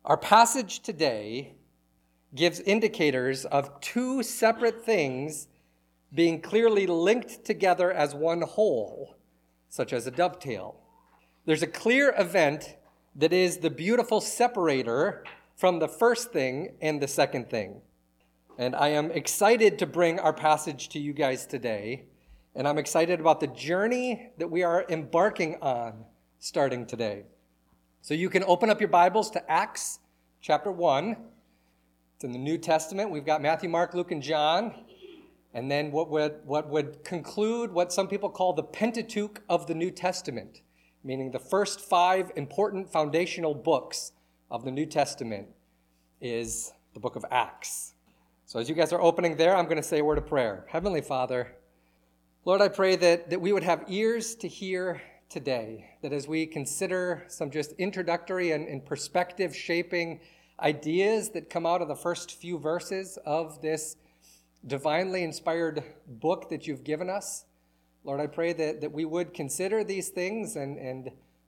Our passage today gives indicators of two separate things being clearly linked together as one whole, such as a dovetail. There's a clear event that is the beautiful separator from the first thing and the second thing. And I am excited to bring our passage to you guys today, and I'm excited about the journey that we are embarking on starting today. So you can open up your Bibles to Acts chapter 1. It's in the New Testament. We've got Matthew, Mark, Luke, and John. And then what would conclude what some people call the Pentateuch of the New Testament, meaning the first 5 important foundational books of the New Testament is the book of Acts. So as you guys are opening there, I'm going to say a word of prayer. Heavenly Father, Lord, I pray that we would have ears to hear today, that as we consider some just introductory and perspective-shaping ideas that come out of the first few verses of this divinely inspired book that you've given us, Lord, I pray that we would consider these things and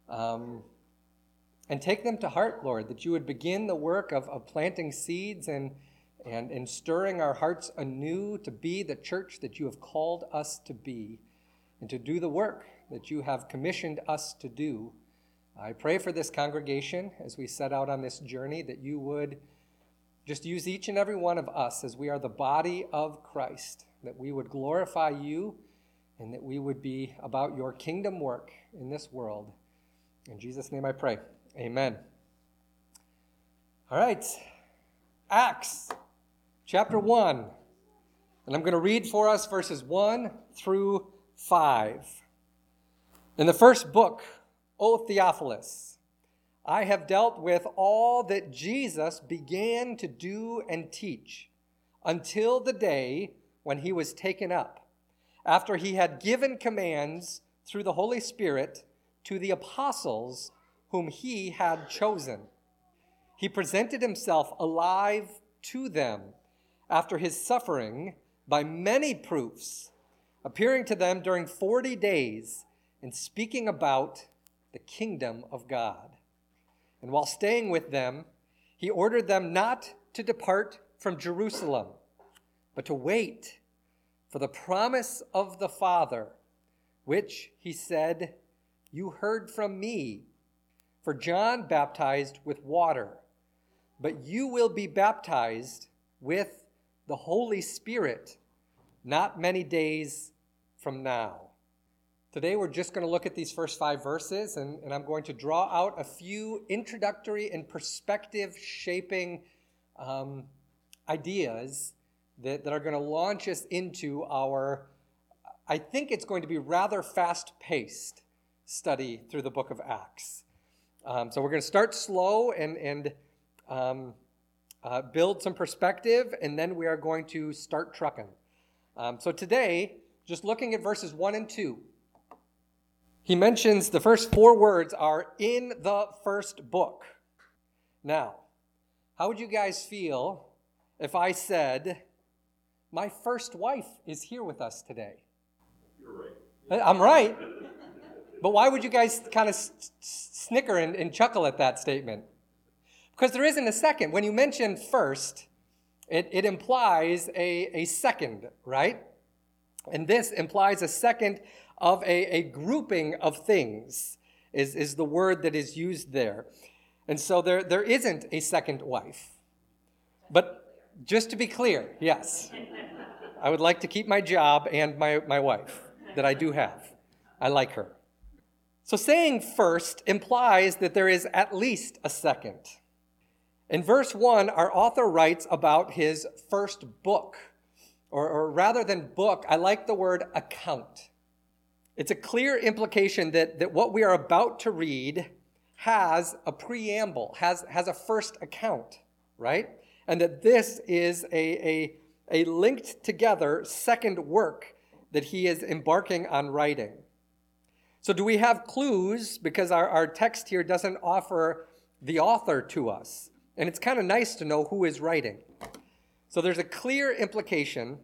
take them to heart, Lord, that you would begin the work of planting seeds and stirring our hearts anew to be the church that you have called us to be and to do the work that you have commissioned us to do. I pray for this congregation as we set out on this journey, that you would just use each and every one of us as we are the body of Christ, that we would glorify you and that we would be about your kingdom work in this world. In Jesus' name I pray. Amen. All right. Acts chapter 1. And I'm going to read for us verses 1 through 5. In the first book, O Theophilus, I have dealt with all that Jesus began to do and teach until the day when he was taken up, after he had given commands through the Holy Spirit to the apostles whom he had chosen. He presented himself alive to them after his suffering by many proofs, appearing to them during 40 days and speaking about the kingdom of God. And while staying with them, he ordered them not to depart from Jerusalem, but to wait for the promise of the Father, which, he said, you heard from me. For John baptized with water, but you will be baptized with the Holy Spirit not many days from now. Today we're just going to look at these first 5 verses, and I'm going to draw out a few introductory and perspective-shaping ideas that are going to launch us into our, I think it's going to be rather fast-paced study through the book of Acts. So we're going to start slow and build some perspective, and then we are going to start trucking. So today, just looking at verses 1 and 2, he mentions the first 4 words are in the first book. Now, how would you guys feel if I said, my first wife is here with us today? You're right. I'm right. But why would you guys kind of snicker and chuckle at that statement? Because there isn't a second. When you mention first, it implies a second, right? And this implies a second of a grouping of things is the word that is used there. And so there isn't a second wife. But just to be clear, yes, I would like to keep my job and my wife that I do have. I like her. So saying first implies that there is at least a second. In verse 1, our author writes about his first book. Or rather than book, I like the word account. It's a clear implication that what we are about to read has a preamble, has a first account, right? And that this is a linked together second work that he is embarking on writing. So do we have clues? Because our text here doesn't offer the author to us. And it's kind of nice to know who is writing. So there's a clear implication.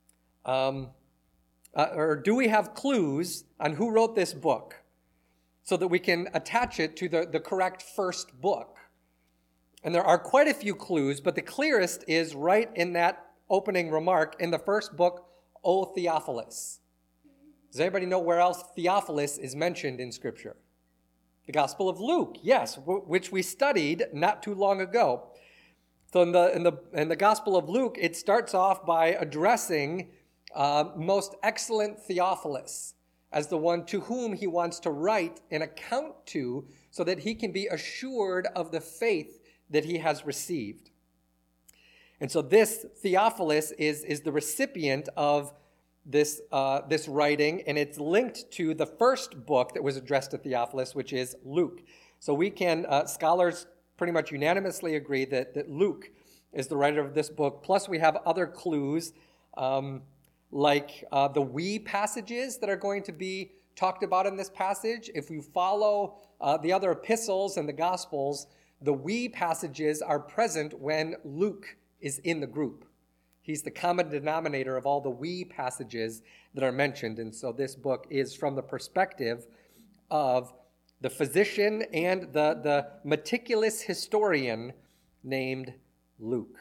Or do we have clues on who wrote this book so that we can attach it to the correct first book? And there are quite a few clues, but the clearest is right in that opening remark in the first book, O Theophilus. Does anybody know where else Theophilus is mentioned in Scripture? The Gospel of Luke, yes, which we studied not too long ago. So in the Gospel of Luke, it starts off by addressing most excellent Theophilus as the one to whom he wants to write an account to so that he can be assured of the faith that he has received. And so this Theophilus is the recipient of this writing, and it's linked to the first book that was addressed to Theophilus, which is Luke. So we can, scholars pretty much unanimously agree that Luke is the writer of this book. Plus we have other clues like the we passages that are going to be talked about in this passage. If you follow the other epistles and the Gospels, the we passages are present when Luke is in the group. He's the common denominator of all the we passages that are mentioned. And so this book is from the perspective of the physician and the meticulous historian named Luke.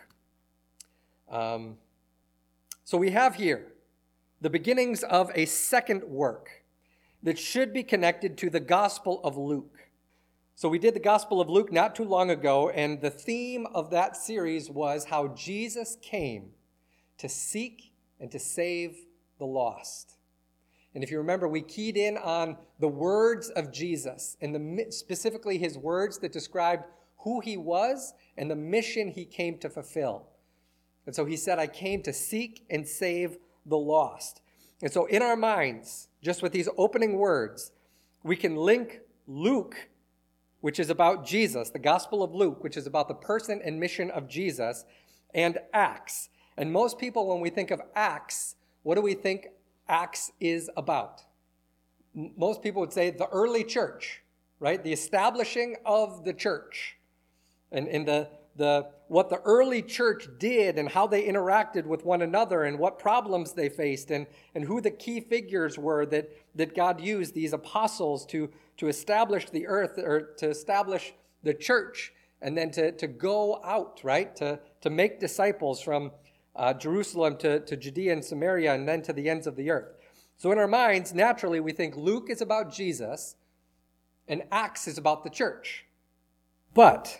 So we have here the beginnings of a second work that should be connected to the Gospel of Luke. So we did the Gospel of Luke not too long ago, and the theme of that series was how Jesus came to seek and to save the lost. And if you remember, we keyed in on the words of Jesus, and specifically his words that described who he was and the mission he came to fulfill. And so he said, I came to seek and save the lost. And so in our minds, just with these opening words, we can link Luke, which is about Jesus, the Gospel of Luke, which is about the person and mission of Jesus, and Acts. And most people, when we think of Acts, what do we think Acts is about? Most people would say the early church, right? The establishing of the church. And what the early church did and how they interacted with one another and what problems they faced and who the key figures were that God used, these apostles, to establish the earth or to establish the church and then to go out, right? To make disciples from Jerusalem to Judea and Samaria and then to the ends of the earth. So in our minds, naturally, we think Luke is about Jesus and Acts is about the church. But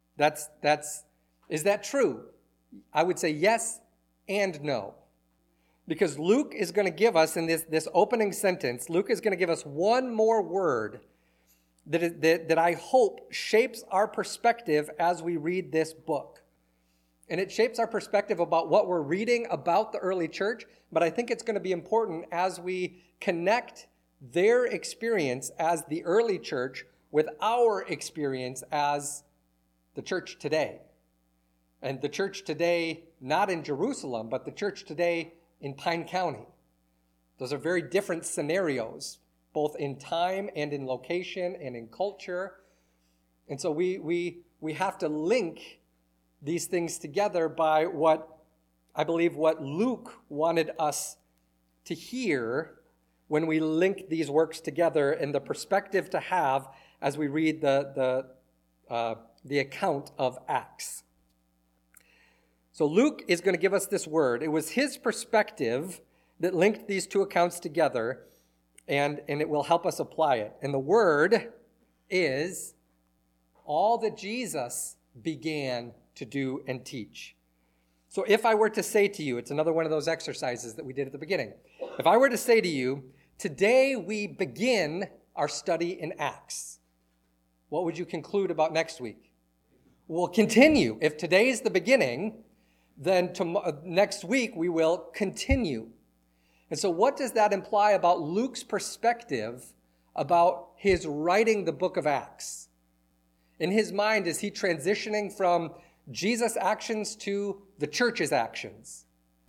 is that true? I would say yes and no. Because Luke is going to give us, in this opening sentence, Luke is going to give us one more word that I hope shapes our perspective as we read this book. And it shapes our perspective about what we're reading about the early church, but I think it's going to be important as we connect their experience as the early church with our experience as the church today. And the church today, not in Jerusalem, but the church today in Pine County. Those are very different scenarios, both in time and in location and in culture. And so we have to link these things together by what Luke wanted us to hear when we link these works together and the perspective to have as we read the account of Acts. So Luke is going to give us this word. It was his perspective that linked these two accounts together, and it will help us apply it. And the word is all that Jesus began to do and teach. So if I were to say to you, it's another one of those exercises that we did at the beginning. If I were to say to you, today we begin our study in Acts, what would you conclude about next week? We'll continue. If today's the beginning, then next week we will continue. And so what does that imply about Luke's perspective about his writing the book of Acts? In his mind, is he transitioning from Jesus' actions to the church's actions?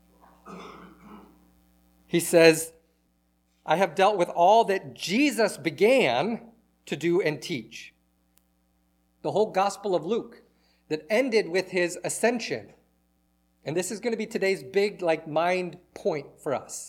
He says, I have dealt with all that Jesus began to do and teach. The whole Gospel of Luke that ended with his ascension. And this is going to be today's big mind point for us.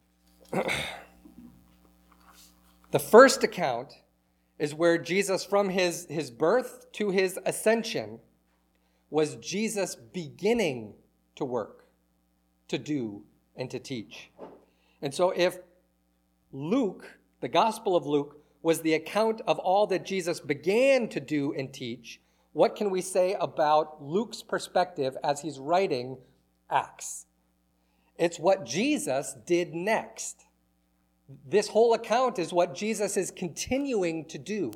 The first account is where Jesus, from his birth to his ascension, was Jesus beginning to work, to do, and to teach. And so if Luke, the Gospel of Luke, was the account of all that Jesus began to do and teach, what can we say about Luke's perspective as he's writing Acts? It's what Jesus did next. This whole account is what Jesus is continuing to do.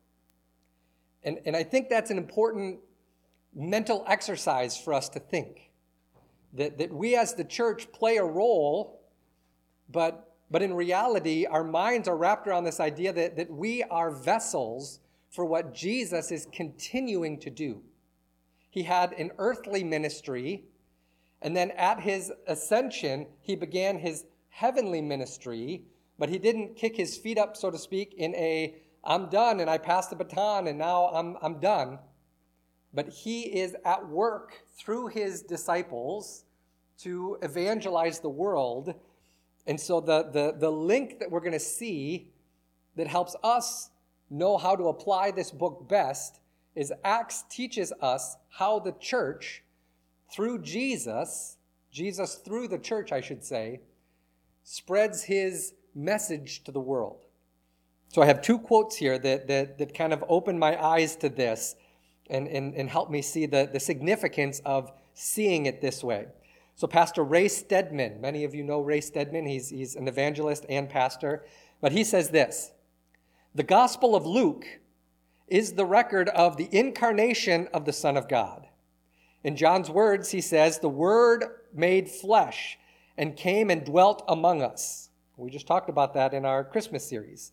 And I think that's an important mental exercise for us to think. That we as the church play a role, but in reality, our minds are wrapped around this idea that we are vessels for what Jesus is continuing to do. He had an earthly ministry, and then at his ascension, he began his heavenly ministry, but he didn't kick his feet up, so to speak, in a, I'm done, and I passed the baton, and now I'm done. But he is at work through his disciples to evangelize the world. And so the link that we're going to see that helps us know how to apply this book best is Acts teaches us how the church, through Jesus through the church, I should say, spreads his message to the world. So I have two quotes here that kind of open my eyes to this and help me see the significance of seeing it this way. So Pastor Ray Stedman, many of you know Ray Stedman, he's an evangelist and pastor, but he says this: the Gospel of Luke is the record of the incarnation of the Son of God. In John's words, he says, the Word made flesh and came and dwelt among us. We just talked about that in our Christmas series.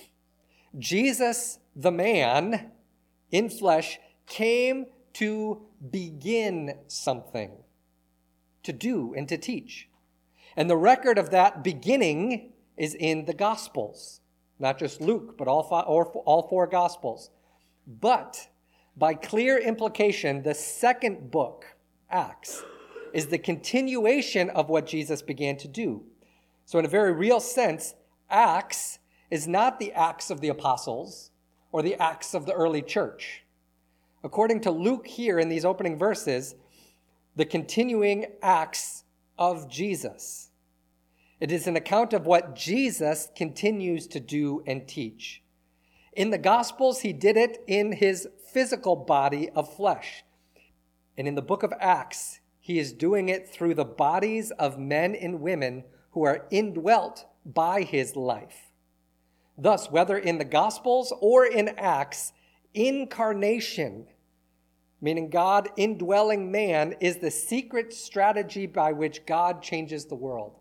Jesus, the man in flesh, came to begin something, to do and to teach. And the record of that beginning is in the Gospels. Not just Luke, but all four Gospels. But by clear implication, the second book, Acts, is the continuation of what Jesus began to do. So in a very real sense, Acts is not the Acts of the Apostles or the Acts of the early church. According to Luke here in these opening verses, the continuing acts of Jesus. It is an account of what Jesus continues to do and teach. In the Gospels, he did it in his physical body of flesh. And in the book of Acts, he is doing it through the bodies of men and women who are indwelt by his life. Thus, whether in the Gospels or in Acts, incarnation, meaning God indwelling man, is the secret strategy by which God changes the world.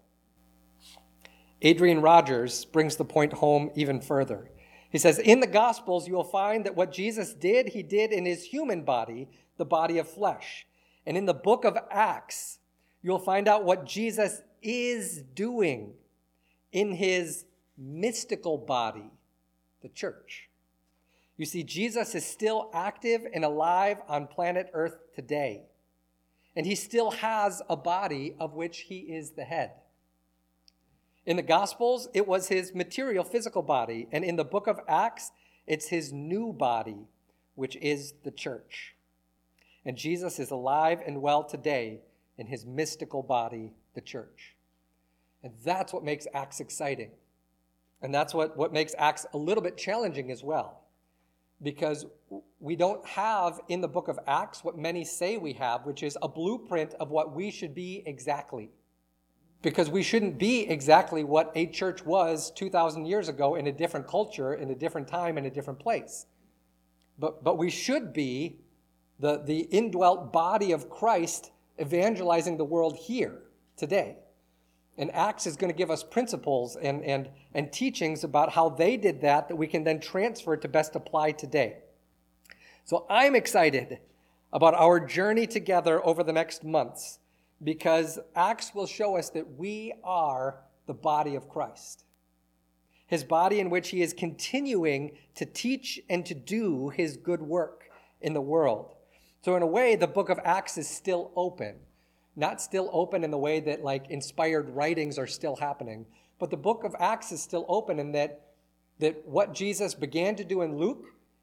Adrian Rogers brings the point home even further. He says, in the Gospels, you will find that what Jesus did, he did in his human body, the body of flesh. And in the book of Acts, you'll find out what Jesus is doing in his mystical body, the church. You see, Jesus is still active and alive on planet Earth today. And he still has a body of which he is the head. In the Gospels, it was his material, physical body. And in the book of Acts, it's his new body, which is the church. And Jesus is alive and well today in his mystical body, the church. And that's what makes Acts exciting. And that's what makes Acts a little bit challenging as well. Because we don't have in the book of Acts what many say we have, which is a blueprint of what we should be exactly. Because we shouldn't be exactly what a church was 2,000 years ago in a different culture, in a different time, in a different place. But we should be the indwelt body of Christ evangelizing the world here today. And Acts is going to give us principles and teachings about how they did that we can then transfer to best apply today. So I'm excited about our journey together over the next months, because Acts will show us that we are the body of Christ. His body in which he is continuing to teach and to do his good work in the world. So in a way, the book of Acts is still open. Not still open in the way that like inspired writings are still happening, but the book of Acts is still open in that what Jesus began to do in Luke,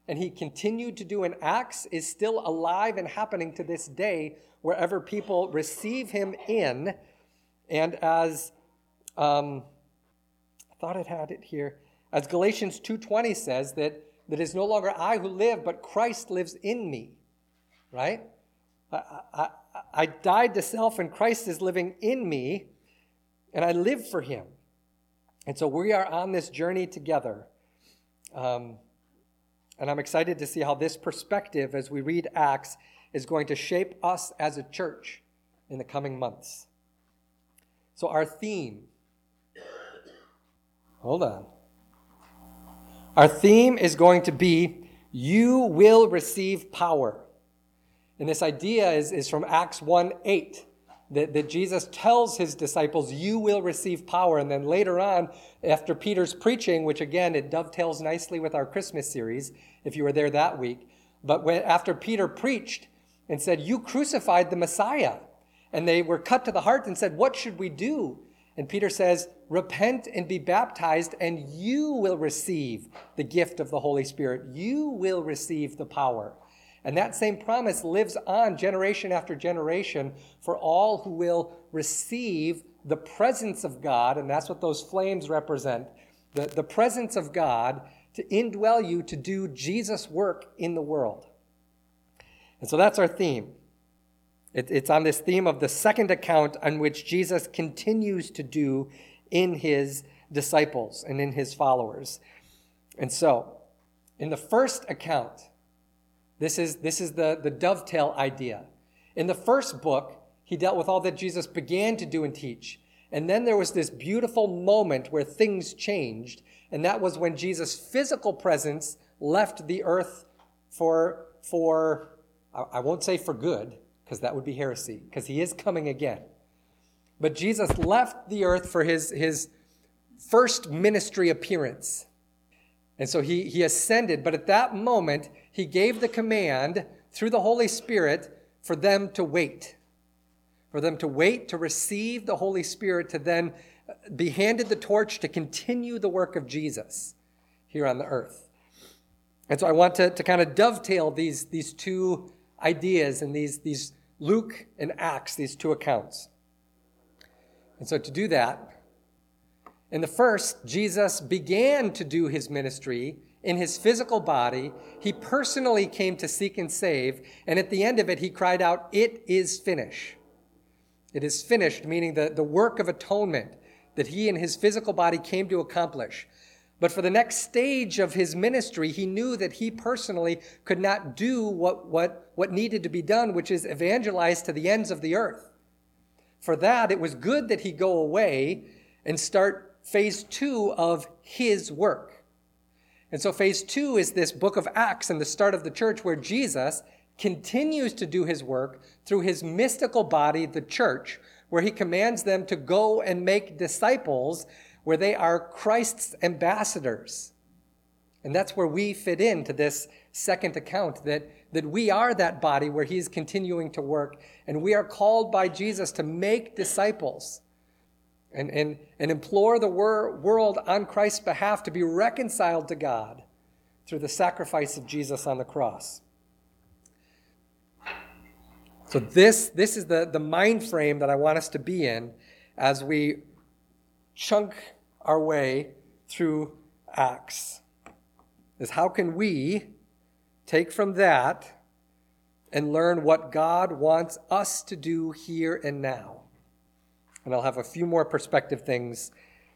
and he continued to do in Acts is still alive and happening to this day wherever people receive him in. And as, I thought it had it here, as Galatians 2:20 says, that it's no longer I who live, but Christ lives in me, right? I died to self and Christ is living in me, and I live for him. And so we are on this journey together. And I'm excited to see how this perspective, as we read Acts, is going to shape us as a church in the coming months. So our theme, hold on. Our theme is going to be, you will receive power. And this idea is from Acts 1:8, that Jesus tells his disciples, you will receive power. And then later on, after Peter's preaching, which again, it dovetails nicely with our Christmas series, if you were there that week. But after Peter preached and said, you crucified the Messiah, and they were cut to the heart and said, what should we do? And Peter says, repent and be baptized, and you will receive the gift of the Holy Spirit. You will receive the power. And that same promise lives on generation after generation for all who will receive the presence of God, and that's what those flames represent, the presence of God to indwell you to do Jesus' work in the world. And so that's our theme. It's on this theme of the second account on which Jesus continues to do in his disciples and in his followers. And so, in the first account, this is the dovetail idea. In the first book, he dealt with all that Jesus began to do and teach. And then there was this beautiful moment where things changed, and that was when Jesus' physical presence left the earth for I won't say for good, because that would be heresy, because he is coming again. But Jesus left the earth for his first ministry appearance. And so he ascended, but at that moment, he gave the command through the Holy Spirit for them to wait. For them to wait to receive the Holy Spirit, to then be handed the torch to continue the work of Jesus here on the earth. And so I want to kind of dovetail these two ideas and these Luke and Acts, these two accounts. And so to do that, in the first, Jesus began to do his ministry in his physical body. He personally came to seek and save, and at the end of it, he cried out, "It is finished." It is finished, meaning the work of atonement that he in his physical body came to accomplish. But for the next stage of his ministry, he knew that he personally could not do what needed to be done, which is evangelize to the ends of the earth. For that, it was good that he go away and start phase 2 of his work. And so phase 2 is this book of Acts and the start of the church, where Jesus continues to do his work through his mystical body, the church, where he commands them to go and make disciples, where they are Christ's ambassadors. And that's where we fit into this second account, that we are that body where he is continuing to work, and we are called by Jesus to make disciples and implore the world on Christ's behalf to be reconciled to God through the sacrifice of Jesus on the cross. So this is the mind frame that I want us to be in as we chunk our way through Acts. Is how can we take from that and learn what God wants us to do here and now? And I'll have a few more perspective things.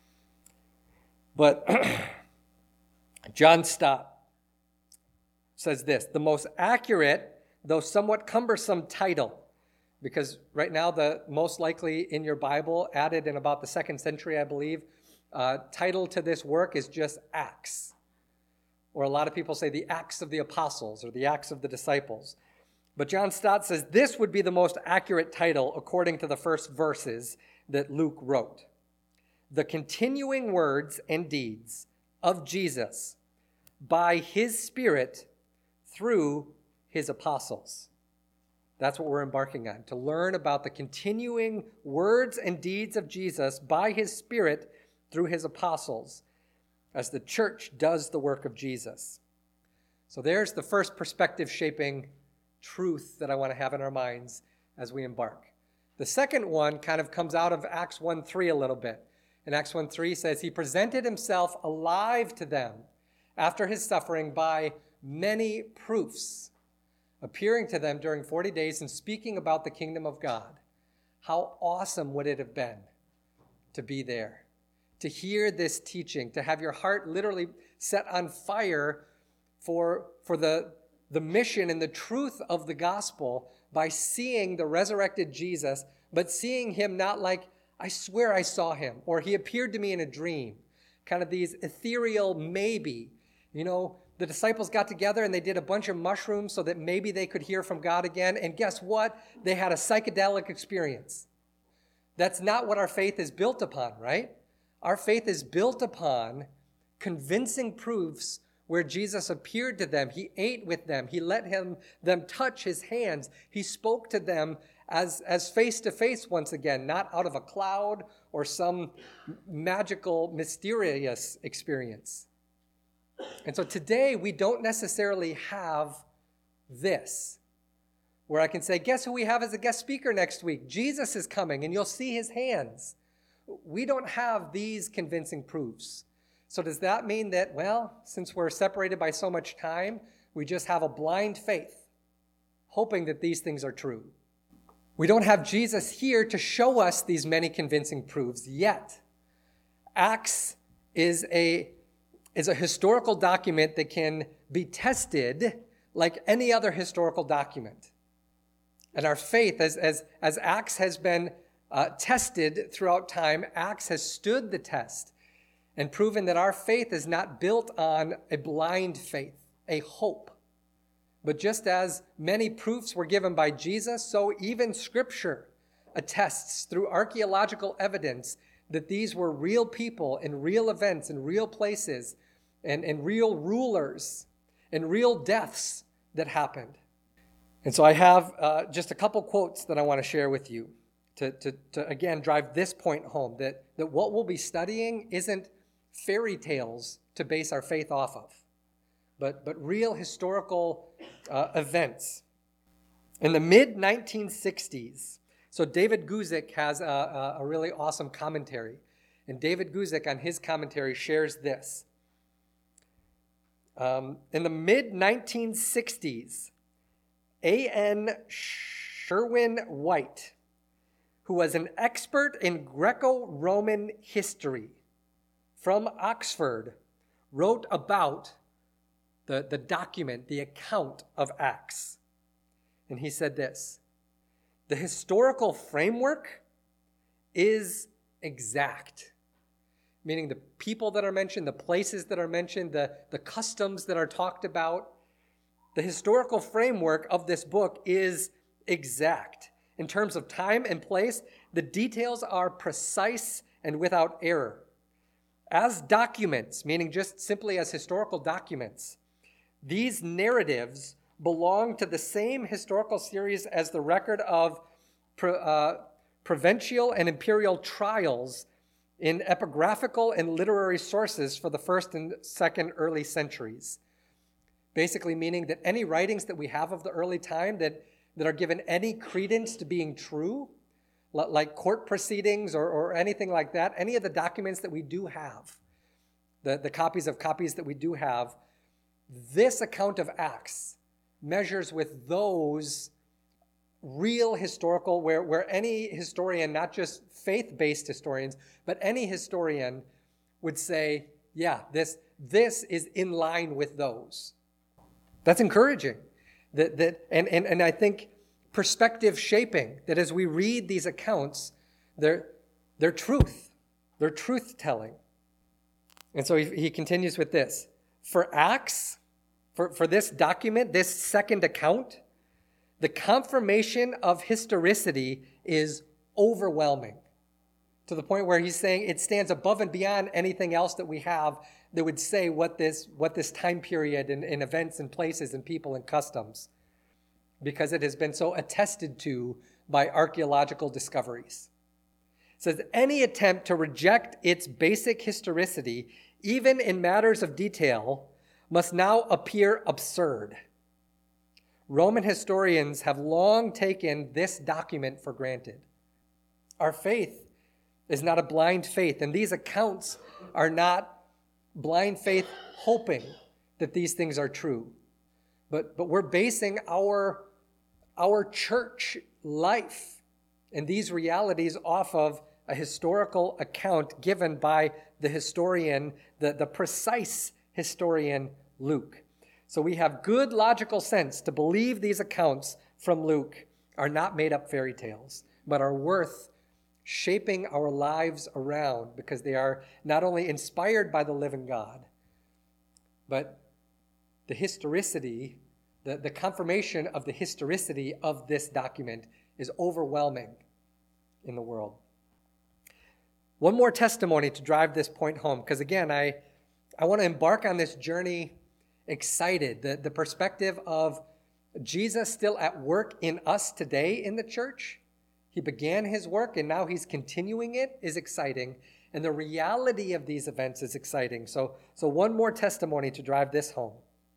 But John Stott says this: the most accurate, though somewhat cumbersome title, because right now the most likely in your Bible, added in about the 2nd century, I believe, title to this work is just Acts. Or a lot of people say the Acts of the Apostles or the Acts of the Disciples. But John Stott says this would be the most accurate title according to the first verses that Luke wrote. The continuing words and deeds of Jesus by his Spirit through his apostles. That's what we're embarking on, to learn about the continuing words and deeds of Jesus by his Spirit through his apostles as the church does the work of Jesus. So there's the first perspective-shaping truth that I want to have in our minds as we embark. The second one kind of comes out of Acts 1:3 a little bit. And Acts 1:3 says, he presented himself alive to them after his suffering by many proofs, appearing to them during 40 days and speaking about the kingdom of God. How awesome would it have been to be there, to hear this teaching, to have your heart literally set on fire for the mission and the truth of the gospel by seeing the resurrected Jesus, but seeing him not like, I swear I saw him, or he appeared to me in a dream. Kind of these ethereal maybe. The disciples got together and they did a bunch of mushrooms so that maybe they could hear from God again. And guess what? They had a psychedelic experience. That's not what our faith is built upon, right? Our faith is built upon convincing proofs where Jesus appeared to them. He ate with them. He let them touch his hands. He spoke to them as face-to-face once again, not out of a cloud or some magical, mysterious experience. And so today, we don't necessarily have this, where I can say, guess who we have as a guest speaker next week? Jesus is coming, and you'll see his hands. We don't have these convincing proofs. So does that mean that, well, since we're separated by so much time, we just have a blind faith, hoping that these things are true? We don't have Jesus here to show us these many convincing proofs yet. Acts is a historical document that can be tested like any other historical document. And our faith, as Acts has been tested throughout time, Acts has stood the test and proven that our faith is not built on a blind faith, a hope. But just as many proofs were given by Jesus, so even Scripture attests through archaeological evidence that these were real people and real events and real places and real rulers and real deaths that happened. And so I have just a couple quotes that I want to share with you to again drive this point home, that what we'll be studying isn't fairy tales to base our faith off of, but real historical events. In the mid-1960s, so David Guzik has a really awesome commentary, and David Guzik on his commentary shares this. In the mid-1960s, A.N. Sherwin White, who was an expert in Greco-Roman history from Oxford, wrote about the document, the account of Acts. And he said this: the historical framework is exact, meaning the people that are mentioned, the places that are mentioned, the customs that are talked about. The historical framework of this book is exact. In terms of time and place, the details are precise and without error. As documents, meaning just simply as historical documents, these narratives belong to the same historical series as the record of provincial and imperial trials in epigraphical and literary sources for the first and second early centuries. Basically meaning that any writings that we have of the early time that are given any credence to being true, like court proceedings or anything like that, any of the documents that we do have, the copies that we do have, this account of Acts measures with those real historical, where any historian, not just faith-based historians, but any historian would say, yeah, this is in line with those. That's encouraging. And I think perspective shaping, that as we read these accounts, they're truth. They're truth-telling. And so he continues with this. For Acts, for this document, this second account, the confirmation of historicity is overwhelming, to the point where he's saying it stands above and beyond anything else that we have that would say what this time period and events and places and people and customs, because it has been so attested to by archaeological discoveries. It says any attempt to reject its basic historicity, even in matters of detail, must now appear absurd. Roman historians have long taken this document for granted. Our faith is not a blind faith, and these accounts are not blind faith hoping that these things are true. But we're basing our church life and these realities off of a historical account given by the historian, the precise historian Luke. So we have good logical sense to believe these accounts from Luke are not made up fairy tales, but are worth shaping our lives around because they are not only inspired by the living God, but the historicity, the confirmation of the historicity of this document is overwhelming in the world. One more testimony to drive this point home, because again, I want to embark on this journey excited. The perspective of Jesus still at work in us today in the church. He began his work and now he's continuing it is exciting. And the reality of these events is exciting. So one more testimony to drive this home.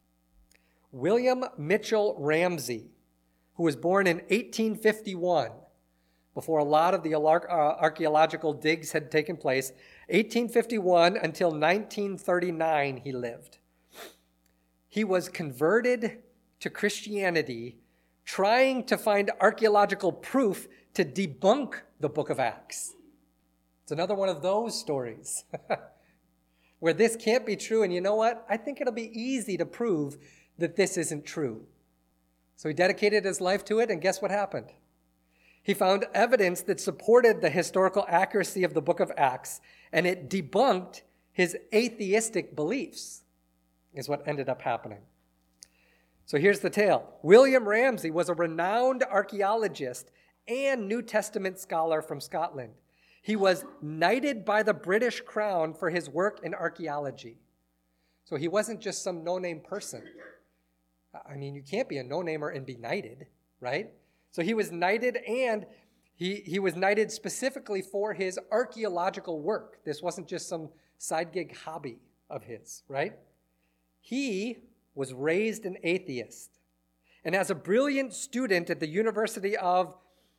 William Mitchell Ramsey, who was born in 1851, before a lot of the archaeological digs had taken place, 1851 until 1939 he lived. He was converted to Christianity, trying to find archaeological proof to debunk the book of Acts. It's another one of those stories where this can't be true. And you know what? I think it'll be easy to prove that this isn't true. So he dedicated his life to it, and guess what happened? He found evidence that supported the historical accuracy of the book of Acts, and it debunked his atheistic beliefs, is what ended up happening. So here's the tale. William Ramsey was a renowned archaeologist and New Testament scholar from Scotland. He was knighted by the British Crown for his work in archaeology. So he wasn't just some no-name person. I mean, you can't be a no-namer and be knighted, right? So he was knighted, and he was knighted specifically for his archaeological work. This wasn't just some side gig hobby of his, right? He was raised an atheist. And as a brilliant student at the University of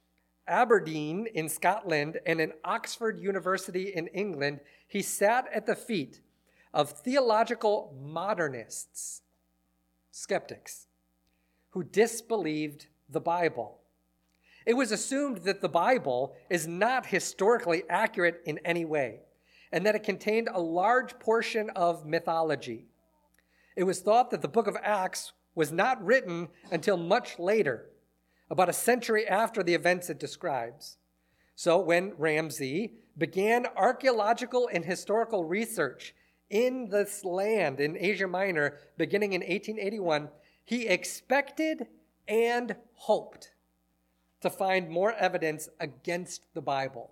Aberdeen in Scotland and in Oxford University in England, he sat at the feet of theological modernists, skeptics, who disbelieved the Bible. It was assumed that the Bible is not historically accurate in any way, and that it contained a large portion of mythology. It was thought that the book of Acts was not written until much later, about a century after the events it describes. So when Ramsey began archaeological and historical research in this land in Asia Minor beginning in 1881, he expected and hoped to find more evidence against the Bible.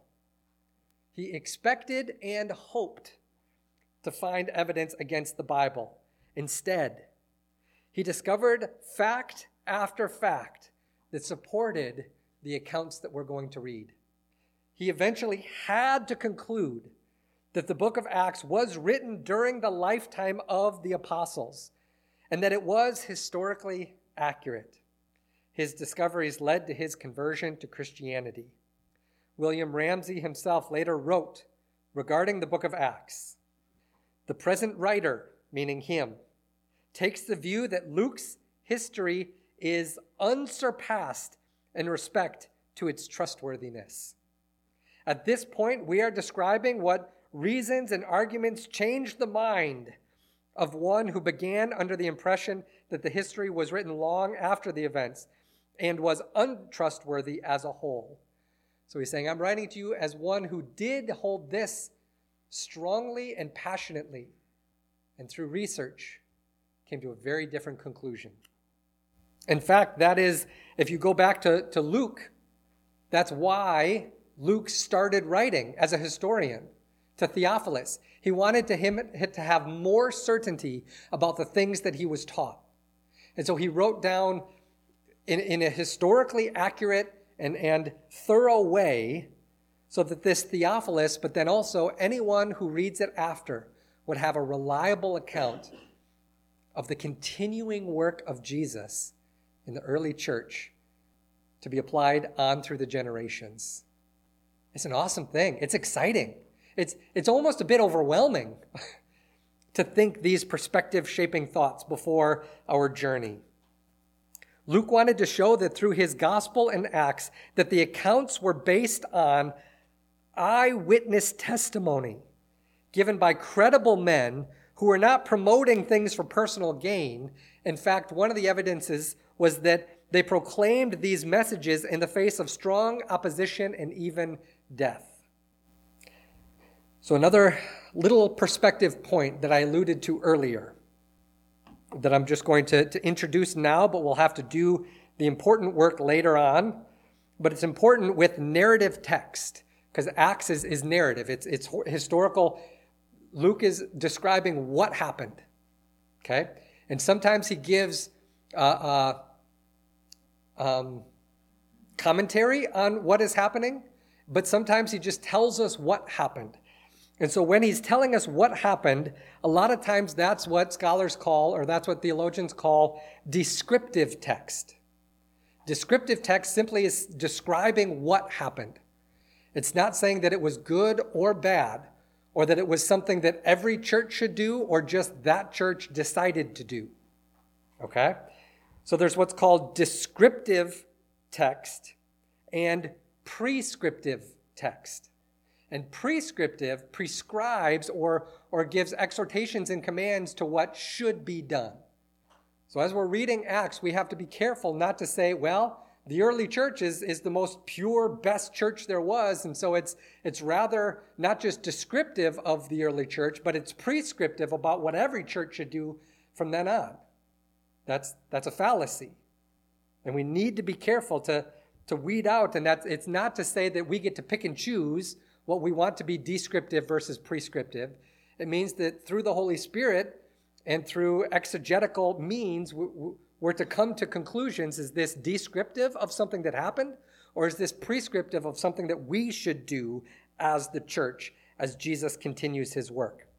He expected and hoped to find evidence against the Bible. Instead, he discovered fact after fact that supported the accounts that we're going to read. He eventually had to conclude that the book of Acts was written during the lifetime of the apostles and that it was historically accurate. His discoveries led to his conversion to Christianity. William Ramsey himself later wrote regarding the book of Acts, "The present writer," meaning him, "takes the view that Luke's history is unsurpassed in respect to its trustworthiness. At this point, we are describing what reasons and arguments changed the mind of one who began under the impression that the history was written long after the events and was untrustworthy as a whole." So he's saying, I'm writing to you as one who did hold this strongly and passionately, and through research came to a very different conclusion. In fact, that is, if you go back to Luke, that's why Luke started writing as a historian to Theophilus. He wanted him to have more certainty about the things that he was taught. And so he wrote down in a historically accurate and thorough way so that this Theophilus, but then also anyone who reads it after, would have a reliable account of the continuing work of Jesus in the early church to be applied on through the generations. It's an awesome thing. It's exciting. It's almost a bit overwhelming to think these perspective-shaping thoughts before our journey. Luke wanted to show that through his gospel and Acts that the accounts were based on eyewitness testimony given by credible men who were not promoting things for personal gain. In fact, one of the evidences was that they proclaimed these messages in the face of strong opposition and even death. So another little perspective point that I alluded to earlier that I'm just going to introduce now, but we'll have to do the important work later on. But it's important with narrative text because Acts is narrative. It's historical. Luke is describing what happened, okay? And sometimes he gives commentary on what is happening, but sometimes he just tells us what happened. And so when he's telling us what happened, a lot of times that's what scholars call, or that's what theologians call, descriptive text. Descriptive text simply is describing what happened. It's not saying that it was good or bad, or that it was something that every church should do, or just that church decided to do. Okay? So there's what's called descriptive text and prescriptive text. And prescriptive prescribes or gives exhortations and commands to what should be done. So as we're reading Acts, we have to be careful not to say, well, the early church is the most pure, best church there was, and so it's rather not just descriptive of the early church, but it's prescriptive about what every church should do from then on. That's a fallacy. And we need to be careful to weed out, and it's not to say that we get to pick and choose what we want to be descriptive versus prescriptive. It means that through the Holy Spirit and through exegetical means, we're to come to conclusions. Is this descriptive of something that happened, or is this prescriptive of something that we should do as the church, as Jesus continues his work?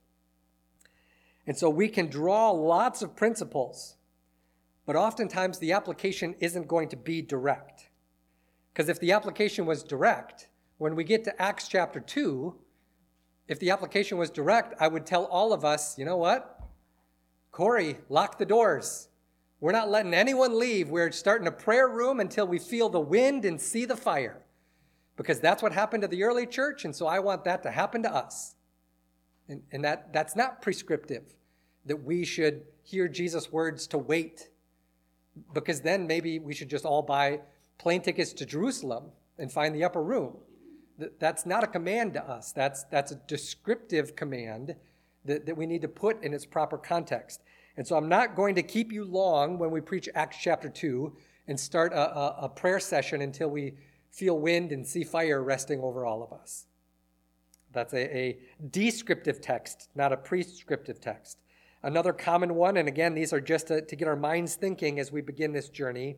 And so we can draw lots of principles, but oftentimes the application isn't going to be direct. Because if the application was direct, when we get to Acts chapter 2, if the application was direct, I would tell all of us, you know what? Corey, lock the doors. We're not letting anyone leave. We're starting a prayer room until we feel the wind and see the fire. Because that's what happened to the early church, and so I want that to happen to us. And that's not prescriptive, that we should hear Jesus' words to wait. Because then maybe we should just all buy plane tickets to Jerusalem and find the upper room. That's not a command to us. That's a descriptive command that we need to put in its proper context. And so I'm not going to keep you long when we preach Acts chapter 2 and start a prayer session until we feel wind and see fire resting over all of us. That's a descriptive text, not a prescriptive text. Another common one, and again, these are just to get our minds thinking as we begin this journey.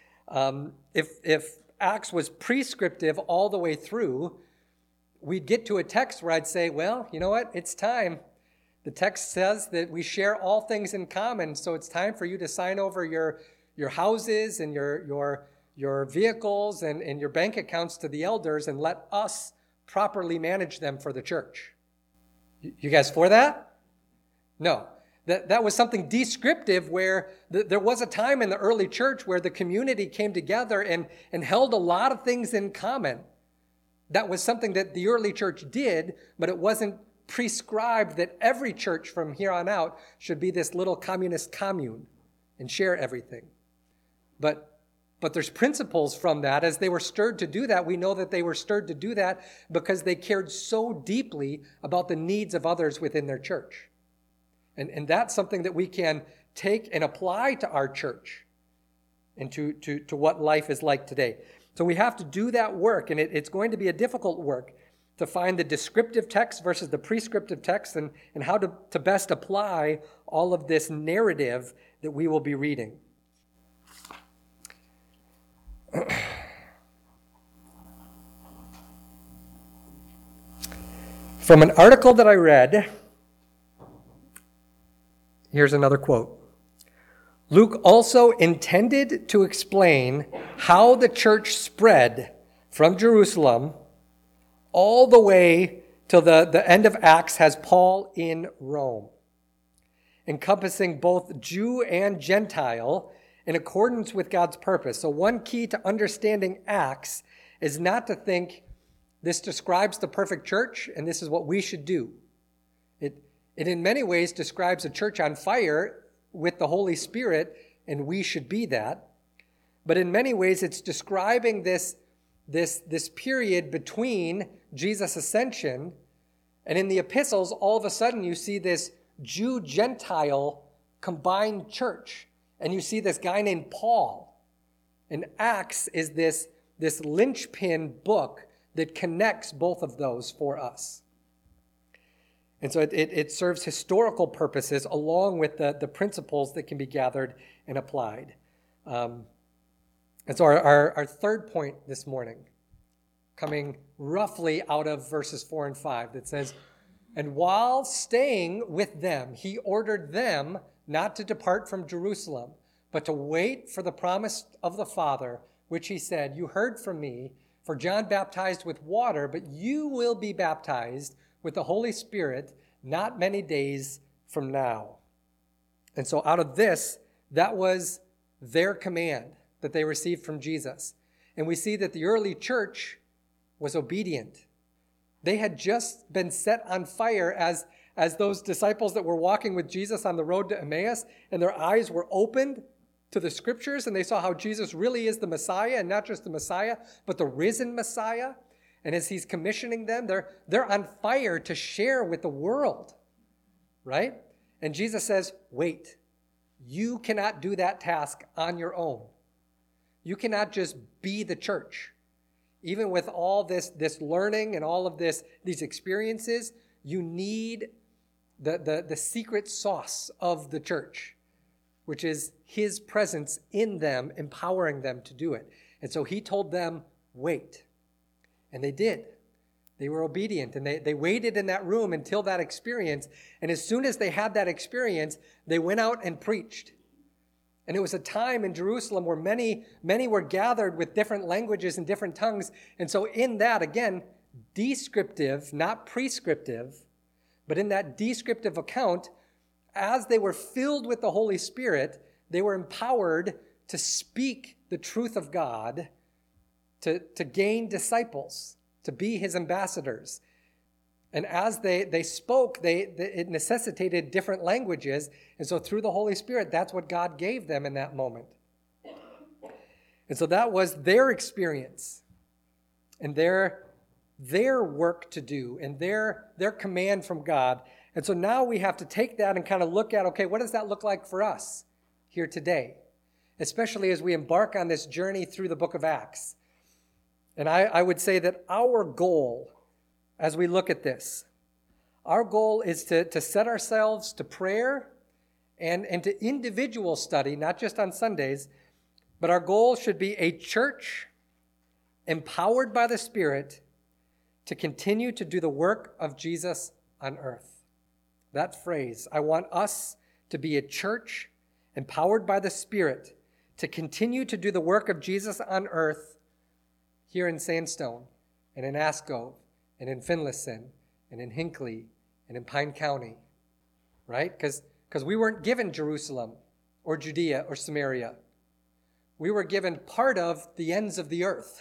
If Acts was prescriptive all the way through, we'd get to a text where I'd say, well, you know what? It's time. The text says that we share all things in common, so it's time for you to sign over your houses and your vehicles and your bank accounts to the elders and let us properly manage them for the church. You guys for that? No. That was something descriptive where there was a time in the early church where the community came together and held a lot of things in common. That was something that the early church did, but it wasn't prescribed that every church from here on out should be this little communist commune and share everything. But there's principles from that. As they were stirred to do that, we know that they were stirred to do that because they cared so deeply about the needs of others within their church. And that's something that we can take and apply to our church and to what life is like today. So we have to do that work, and it's going to be a difficult work to find the descriptive text versus the prescriptive text and how to best apply all of this narrative that we will be reading. From an article that I read, here's another quote. Luke also intended to explain how the church spread from Jerusalem all the way till the end of Acts has Paul in Rome, encompassing both Jew and Gentile in accordance with God's purpose. So one key to understanding Acts is not to think this describes the perfect church and this is what we should do. It in many ways describes a church on fire with the Holy Spirit, and we should be that. But in many ways, it's describing this period between Jesus' ascension, and in the epistles, all of a sudden you see this Jew-Gentile combined church, and you see this guy named Paul. And Acts is this linchpin book that connects both of those for us. And so it serves historical purposes along with the principles that can be gathered and applied. And so our third point this morning, coming roughly out of verses 4 and 5, that says, "And while staying with them, he ordered them not to depart from Jerusalem, but to wait for the promise of the Father, which he said, 'You heard from me, for John baptized with water, but you will be baptized with the Holy Spirit not many days from now.'" And so out of this, that was their command that they received from Jesus. And we see that the early church was obedient. They had just been set on fire as those disciples that were walking with Jesus on the road to Emmaus, and their eyes were opened to the scriptures, and they saw how Jesus really is the Messiah, and not just the Messiah, but the risen Messiah. And as he's commissioning them, they're on fire to share with the world, right? And Jesus says, wait, you cannot do that task on your own. You cannot just be the church. Even with all this learning and all of these experiences, you need the secret sauce of the church, which is his presence in them, empowering them to do it. And so he told them, wait. And they did. They were obedient, and they waited in that room until that experience. And as soon as they had that experience, they went out and preached. And it was a time in Jerusalem where many were gathered with different languages and different tongues. And so in that, again, descriptive, not prescriptive, but in that descriptive account, as they were filled with the Holy Spirit, they were empowered to speak the truth of God, to gain disciples, to be his ambassadors. And as they spoke, it necessitated different languages. And so through the Holy Spirit, that's what God gave them in that moment. And so that was their experience and their work to do and their command from God. And so now we have to take that and kind of look at, okay, what does that look like for us here today? Especially as we embark on this journey through the book of Acts. And I would say that our goal, as we look at this, our goal is to set ourselves to prayer and to individual study, not just on Sundays, but our goal should be a church empowered by the Spirit to continue to do the work of Jesus on earth. That phrase, I want us to be a church empowered by the Spirit to continue to do the work of Jesus on earth here in Sandstone and in Ascove and in Finlayson and in Hinckley and in Pine County, right? Because we weren't given Jerusalem or Judea or Samaria. We were given part of the ends of the earth,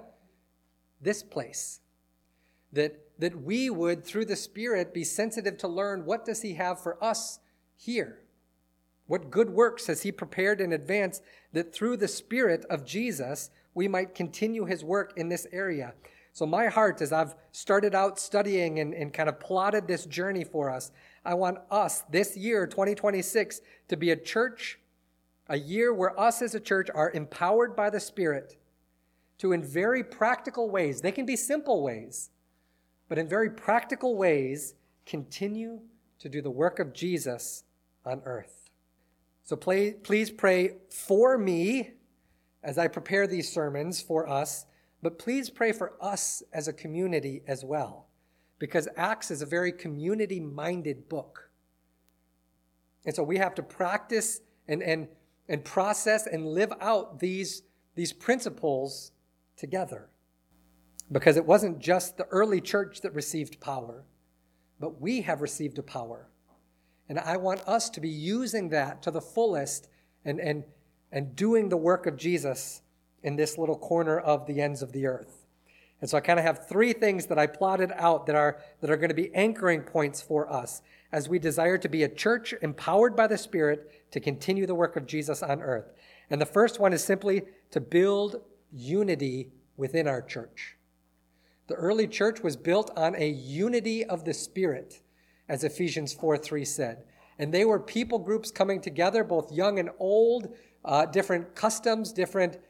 this place, that we would, through the Spirit, be sensitive to learn what does he have for us here. What good works has he prepared in advance that through the Spirit of Jesus, we might continue his work in this area. So my heart, as I've started out studying and kind of plotted this journey for us, I want us this year, 2026, to be a church, a year where us as a church are empowered by the Spirit to, in very practical ways, they can be simple ways, but in very practical ways, continue to do the work of Jesus on earth. So please pray for me as I prepare these sermons for us, but please pray for us as a community as well, because Acts is a very community-minded book. And so we have to practice and and process and live out these principles together. Because it wasn't just the early church that received power, but we have received a power. And I want us to be using that to the fullest and doing the work of Jesus in this little corner of the ends of the earth. And so I kind of have three things that I plotted out that are going to be anchoring points for us as we desire to be a church empowered by the Spirit to continue the work of Jesus on earth. And the first one is simply to build unity within our church. The early church was built on a unity of the Spirit, as Ephesians 4:3 said. And they were people groups coming together, both young and old, different customs, different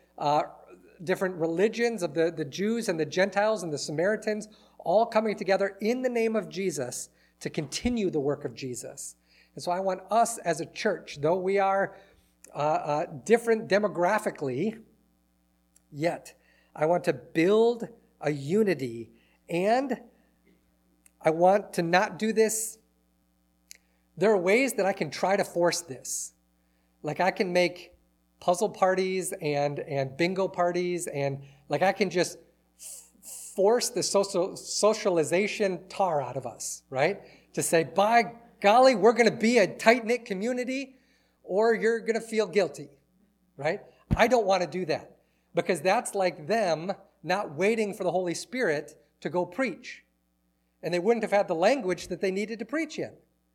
religions of the Jews and the Gentiles and the Samaritans, all coming together in the name of Jesus to continue the work of Jesus. And so I want us as a church, though we are different demographically, yet I want to build a unity, and I want to not do this. There are ways that I can try to force this. Like I can make puzzle parties and bingo parties, and like I can just force the socialization tar out of us, right? To say, by golly, we're going to be a tight-knit community, or you're going to feel guilty, right? I don't want to do that, because that's like them not waiting for the Holy Spirit to go preach. And they wouldn't have had the language that they needed to preach in.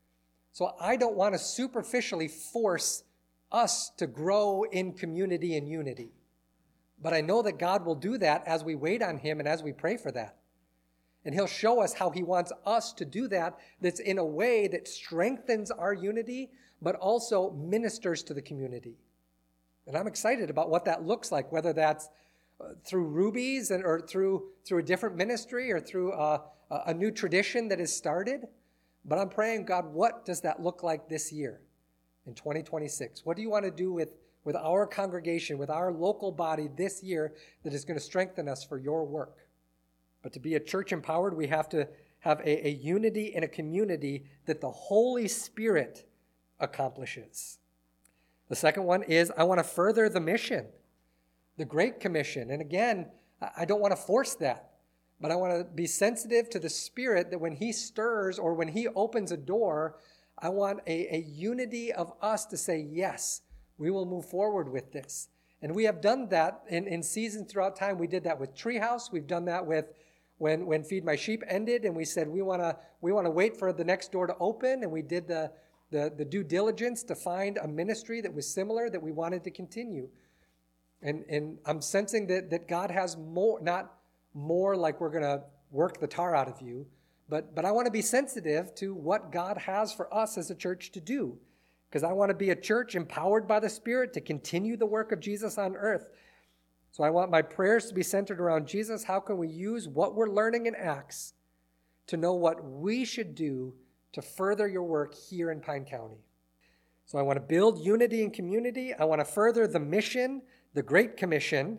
So I don't want to superficially force us to grow in community and unity. But I know that God will do that as we wait on Him and as we pray for that. And He'll show us how He wants us to do that, that's in a way that strengthens our unity, but also ministers to the community. And I'm excited about what that looks like, whether that's through Ruby's or through a different ministry or through a new tradition that is started. But I'm praying, God, what does that look like this year in 2026? What do you want to do with our congregation, with our local body this year that is going to strengthen us for your work? But to be a church empowered, we have to have a unity in a community that the Holy Spirit accomplishes. The second one is I want to further the mission, the Great Commission. And again, I don't want to force that, but I want to be sensitive to the Spirit that when He stirs or when He opens a door, I want a unity of us to say, yes, we will move forward with this. And we have done that in seasons throughout time. We did that with Treehouse. We've done that with when Feed My Sheep ended, and we said we want to wait for the next door to open, and we did the due diligence to find a ministry that was similar that we wanted to continue. And I'm sensing that God has more, not more like we're going to work the tar out of you, but I want to be sensitive to what God has for us as a church to do, because I want to be a church empowered by the Spirit to continue the work of Jesus on earth. So I want my prayers to be centered around Jesus. How can we use what we're learning in Acts to know what we should do to further your work here in Pine County? So I want to build unity and community. I want to further the mission, the Great Commission,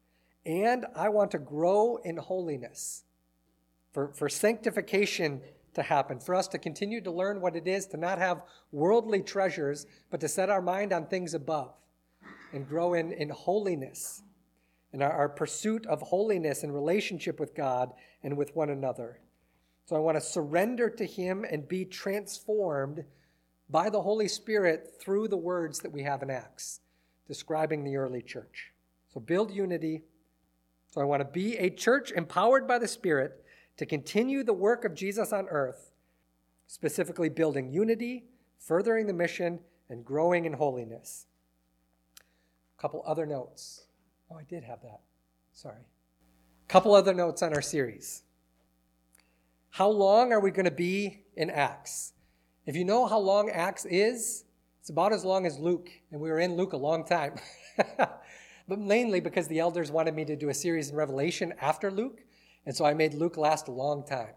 and I want to grow in holiness, for sanctification to happen, for us to continue to learn what it is to not have worldly treasures, but to set our mind on things above and grow in holiness, in our pursuit of holiness and relationship with God and with one another. So I want to surrender to Him and be transformed by the Holy Spirit through the words that we have in Acts, describing the early church. So build unity. So I want to be a church empowered by the Spirit to continue the work of Jesus on earth, specifically building unity, furthering the mission, and growing in holiness. A couple other notes. Oh, I did have that. Sorry. A couple other notes on our series. How long are we going to be in Acts? If you know how long Acts is, it's about as long as Luke, and we were in Luke a long time. But mainly because the elders wanted me to do a series in Revelation after Luke, and so I made Luke last a long time.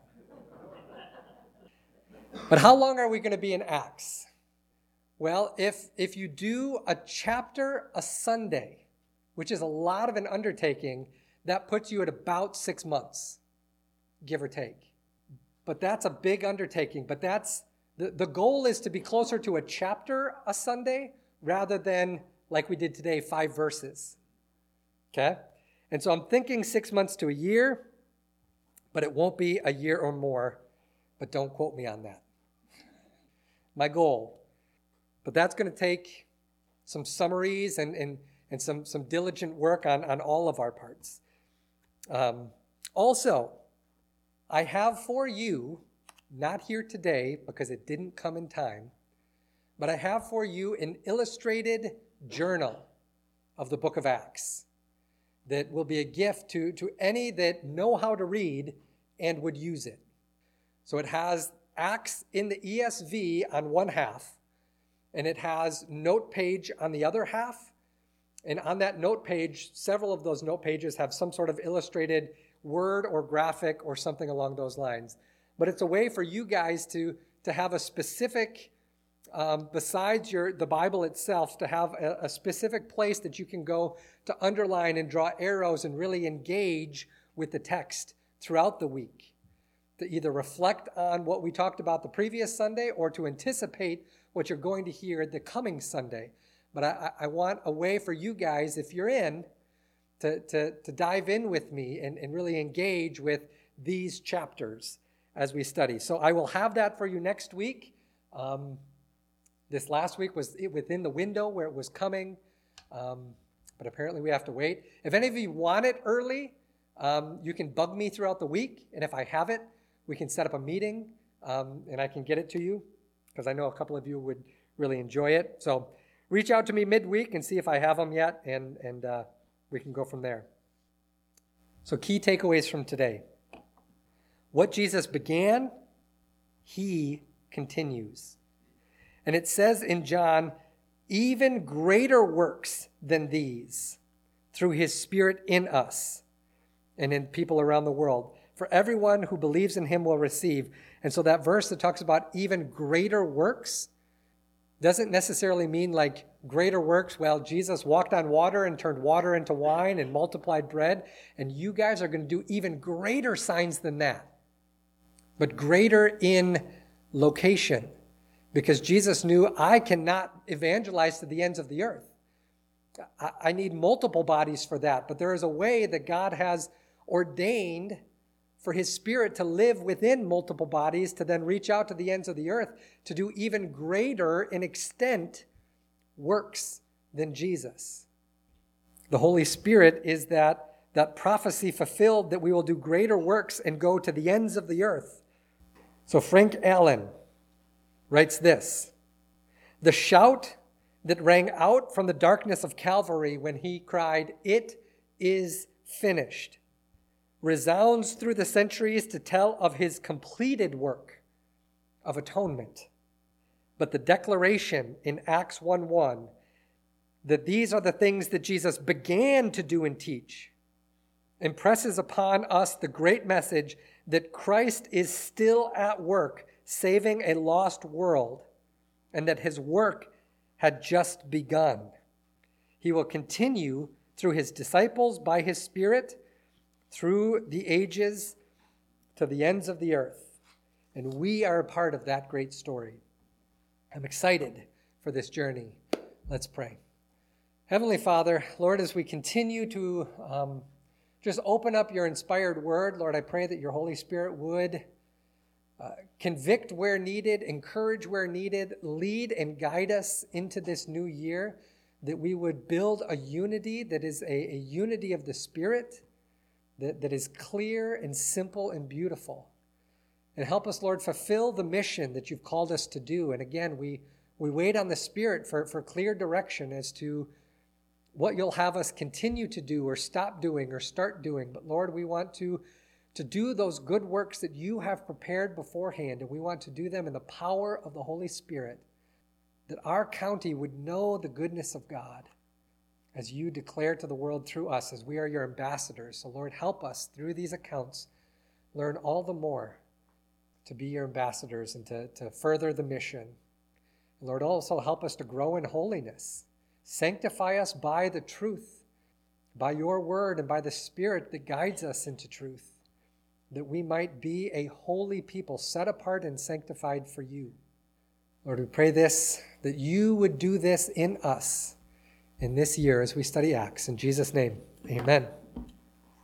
But how long are we going to be in Acts? Well, if you do a chapter a Sunday, which is a lot of an undertaking, that puts you at about 6 months, give or take. But that's a big undertaking. But that's the goal is to be closer to a chapter a Sunday rather than like we did today, 5 verses. Okay? And so I'm thinking 6 months to a year, but it won't be a year or more. But don't quote me on that. My goal. But that's going to take some summaries and some diligent work on all of our parts. Also, I have for you, not here today because it didn't come in time, but I have for you an illustrated journal of the book of Acts that will be a gift to any that know how to read and would use it. So it has Acts in the ESV on one half, and it has note page on the other half. And on that note page, several of those note pages have some sort of illustrated word or graphic or something along those lines. But it's a way for you guys to have a specific, besides the Bible itself, to have a specific place that you can go to underline and draw arrows and really engage with the text throughout the week, to either reflect on what we talked about the previous Sunday or to anticipate what you're going to hear the coming Sunday. But I want a way for you guys, if you're in, to dive in with me and really engage with these chapters as we study. So I will have that for you next week. This last week was within the window where it was coming, but apparently we have to wait. If any of you want it early, you can bug me throughout the week, and if I have it, we can set up a meeting, and I can get it to you, because I know a couple of you would really enjoy it. So reach out to me midweek and see if I have them yet, and we can go from there. So key takeaways from today. What Jesus began, he continues. And it says in John, even greater works than these through his Spirit in us and in people around the world. For everyone who believes in him will receive. And so that verse that talks about even greater works doesn't necessarily mean like greater works. Well, Jesus walked on water and turned water into wine and multiplied bread. And you guys are going to do even greater signs than that. But greater in location. Because Jesus knew I cannot evangelize to the ends of the earth. I need multiple bodies for that. But there is a way that God has ordained for his Spirit to live within multiple bodies to then reach out to the ends of the earth to do even greater in extent works than Jesus. The Holy Spirit is that prophecy fulfilled that we will do greater works and go to the ends of the earth. So Frank Allen writes this: the shout that rang out from the darkness of Calvary when he cried, "It is finished," resounds through the centuries to tell of his completed work of atonement. But the declaration in Acts 1:1 that these are the things that Jesus began to do and teach impresses upon us the great message that Christ is still at work saving a lost world, and that his work had just begun. He will continue through his disciples by his Spirit through the ages to the ends of the earth. And we are a part of that great story. I'm excited for this journey. Let's pray. Heavenly Father, Lord, as we continue to just open up your inspired word, Lord, I pray that your Holy Spirit would convict where needed, encourage where needed, lead and guide us into this new year, that we would build a unity that is a unity of the Spirit, that is clear and simple and beautiful. And help us, Lord, fulfill the mission that you've called us to do. And again, we wait on the Spirit for clear direction as to what you'll have us continue to do or stop doing or start doing. But Lord, we want to do those good works that you have prepared beforehand, and we want to do them in the power of the Holy Spirit, that our county would know the goodness of God as you declare to the world through us, as we are your ambassadors. So Lord, help us through these accounts learn all the more to be your ambassadors and to further the mission. Lord, also help us to grow in holiness. Sanctify us by the truth, by your word and by the Spirit that guides us into truth, that we might be a holy people set apart and sanctified for you. Lord, we pray this, that you would do this in us in this year as we study Acts. In Jesus' name, amen.